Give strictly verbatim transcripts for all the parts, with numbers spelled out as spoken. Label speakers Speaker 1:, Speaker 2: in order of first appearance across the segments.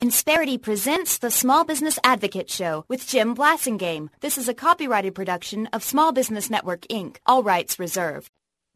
Speaker 1: Insperity presents the Small Business Advocate Show with Jim Blasingame. This is a copyrighted production of Small Business Network, Incorporated. All rights reserved.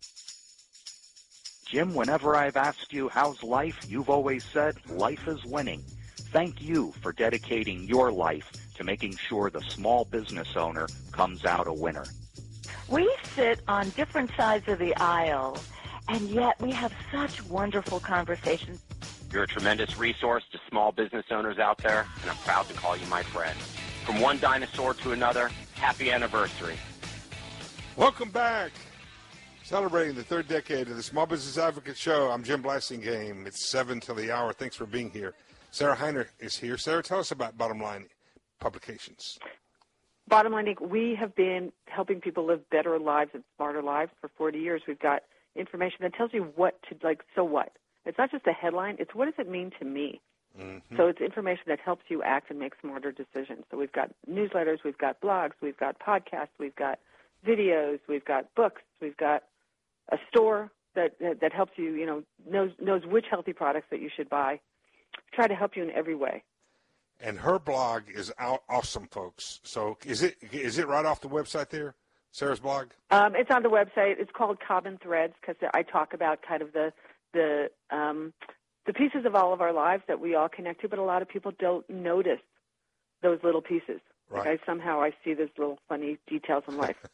Speaker 2: Jim, whenever I've asked you how's life, you've always said life is winning. Thank you for dedicating your life to making sure the small business owner comes out a winner.
Speaker 3: We sit on different sides of the aisle, and yet we have such wonderful conversations.
Speaker 4: You're a tremendous resource to small business owners out there, and I'm proud to call you my friend. From one dinosaur to another, happy anniversary.
Speaker 5: Welcome back. Celebrating the third decade of the Small Business Advocate Show. I'm Jim Blasingame. It's seven till the hour. Thanks for being here. Sarah Heiner is here. Sarah, tell us about Bottom Line Publications.
Speaker 6: Bottom Line, we have been helping people live better lives and smarter lives for forty years. We've got information that tells you what to, like, so what? It's not just a headline. It's what does it mean to me? Mm-hmm. So it's information that helps you act and make smarter decisions. So we've got newsletters, we've got blogs, we've got podcasts, we've got videos, we've got books, we've got a store that that helps you, you know, knows knows which healthy products that you should buy. Try to help you in every way.
Speaker 5: And her blog is out, awesome, folks. So is it is it right off the website there, Sarah's blog?
Speaker 6: Um, it's on the website. It's called Common Threads because I talk about kind of the the um, the pieces of all of our lives that we all connect to, but a lot of people don't notice those little pieces.
Speaker 5: Right.
Speaker 6: Like I, somehow I see those little funny details in life.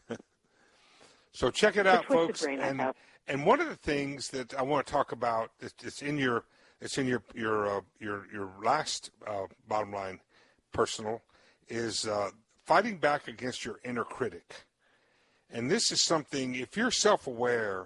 Speaker 5: So check it out, folks.
Speaker 6: Brain
Speaker 5: and
Speaker 6: I have.
Speaker 5: and one of the things that I want to talk about that's in your it's in your your uh, your your last uh, bottom line personal is uh, fighting back against your inner critic. And this is something, if you're self-aware,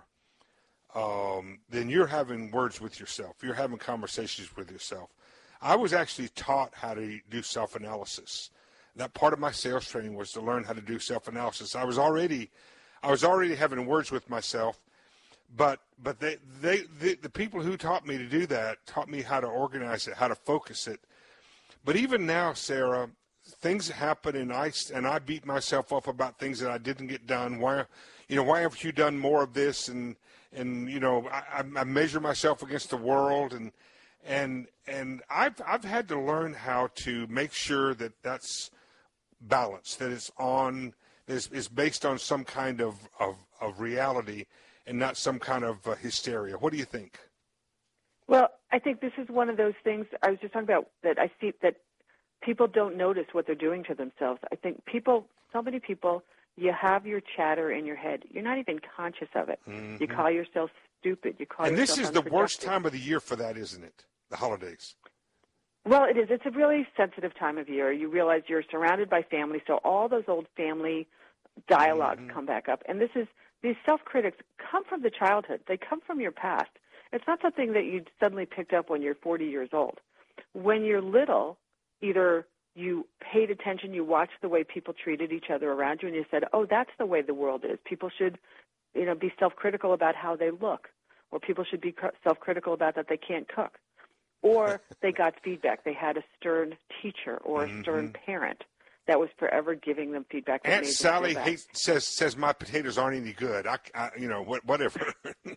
Speaker 5: um, then you're having words with yourself. You're having conversations with yourself. I was actually taught how to do self-analysis. That part of my sales training was to learn how to do self-analysis. I was already, I was already having words with myself, but but they, they, they the people who taught me to do that taught me how to organize it, how to focus it. But even now, Sarah, things happen, and I and I beat myself up about things that I didn't get done. Why, you know, why haven't you done more of this? And and you know, I, I measure myself against the world, and and and I've I've had to learn how to make sure that that's balanced, that it's on, that it's, it's based on some kind of, of of reality, and not some kind of uh, hysteria. What do you think?
Speaker 6: Well, I think this is one of those things I was just talking about that I see that people don't notice what they're doing to themselves. I think people, so many people, you have your chatter in your head. You're not even conscious of it. Mm-hmm. You call yourself stupid. You call
Speaker 5: and
Speaker 6: yourself
Speaker 5: this is the worst time of the year for that, isn't it? The holidays.
Speaker 6: Well, it is. It's a really sensitive time of year. You realize you're surrounded by family, so all those old family dialogues mm-hmm. come back up. And this is these self-critics come from the childhood. They come from your past. It's not something that you suddenly picked up when you're forty years old. When you're little, either you paid attention, you watched the way people treated each other around you, and you said, oh, that's the way the world is. People should, you know, be self-critical about how they look, or people should be self-critical about that they can't cook. Or they got feedback. They had a stern teacher or a mm-hmm. stern parent that was forever giving them feedback.
Speaker 5: Aunt Sally hates, says says my potatoes aren't any good. I, I you know, what, whatever.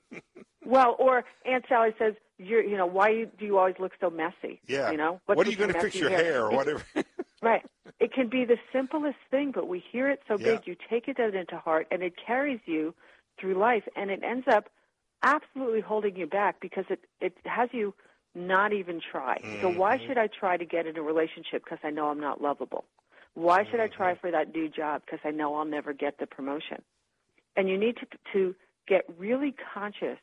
Speaker 6: Well, or Aunt Sally says, "You're, you know, why do you always look so messy?
Speaker 5: Yeah.
Speaker 6: You know,
Speaker 5: What's what are you going to fix your hair, hair or whatever?"
Speaker 6: Right. It can be the simplest thing, but we hear it so
Speaker 5: yeah.
Speaker 6: big. You take it into heart, and it carries you through life, and it ends up absolutely holding you back because it it has you not even try. Mm-hmm. So why should I try to get in a relationship because I know I'm not lovable? Why should mm-hmm. I try for that new job because I know I'll never get the promotion? And you need to to get really conscious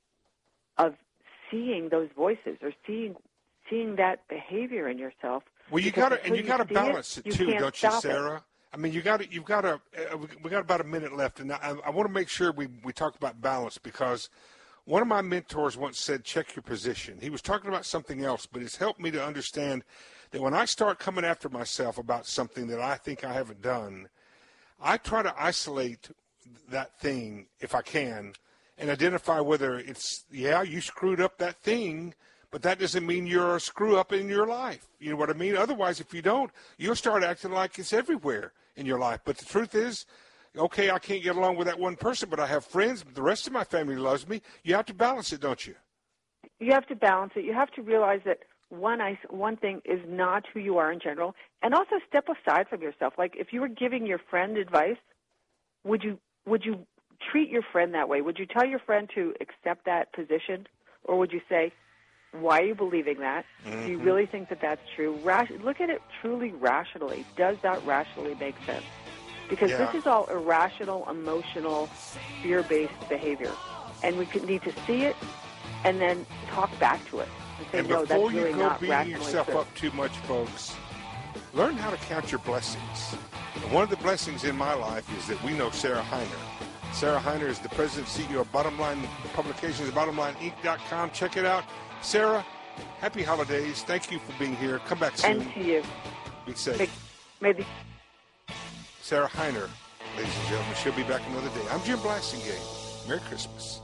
Speaker 6: of seeing those voices or seeing seeing that behavior in yourself.
Speaker 5: Well, you got to and you got to balance it,
Speaker 6: it
Speaker 5: too, don't you, Sarah?
Speaker 6: It.
Speaker 5: I mean, you got to you've got to uh, we got about a minute left, and I, I want to make sure we we talk about balance because one of my mentors once said, "Check your position." He was talking about something else, but it's helped me to understand that when I start coming after myself about something that I think I haven't done, I try to isolate that thing if I can. And identify whether it's, yeah, you screwed up that thing, but that doesn't mean you're a screw up in your life. You know what I mean? Otherwise, if you don't, you'll start acting like it's everywhere in your life. But the truth is, okay, I can't get along with that one person, but I have friends. The rest of my family loves me. You have to balance it, don't you?
Speaker 6: You have to balance it. You have to realize that one I, one thing is not who you are in general, and also step aside from yourself. Like if you were giving your friend advice, would you would you treat your friend that way? Would you tell your friend to accept that position, or would you say, why are you believing that? Mm-hmm. Do you really think that that's true? Rash- look at it truly rationally. Does that rationally make sense? Because
Speaker 5: yeah.
Speaker 6: this is all irrational, emotional, fear-based behavior. And we could need to see it and then talk back to it and say,
Speaker 5: and
Speaker 6: no, that's really
Speaker 5: before you go
Speaker 6: not
Speaker 5: beating
Speaker 6: rationally
Speaker 5: yourself
Speaker 6: true.
Speaker 5: up too much, folks, learn how to count your blessings. And one of the blessings in my life is that we know Sarah Hiner. Sarah Hiner is the president and C E O of Bottom Line Publications, bottom line inc dot com. Check it out. Sarah, happy holidays. Thank you for being here. Come back soon.
Speaker 6: And to you.
Speaker 5: Be safe.
Speaker 6: Maybe. maybe.
Speaker 5: Sarah Hiner, ladies and gentlemen. She'll be back another day. I'm Jim Blasingame. Merry Christmas.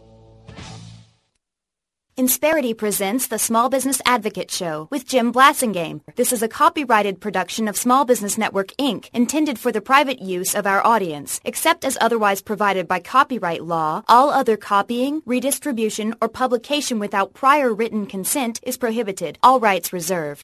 Speaker 1: Insperity presents the Small Business Advocate Show with Jim Blasingame. This is a copyrighted production of Small Business Network, Incorporated, intended for the private use of our audience. Except as otherwise provided by copyright law, all other copying, redistribution, or publication without prior written consent is prohibited. All rights reserved.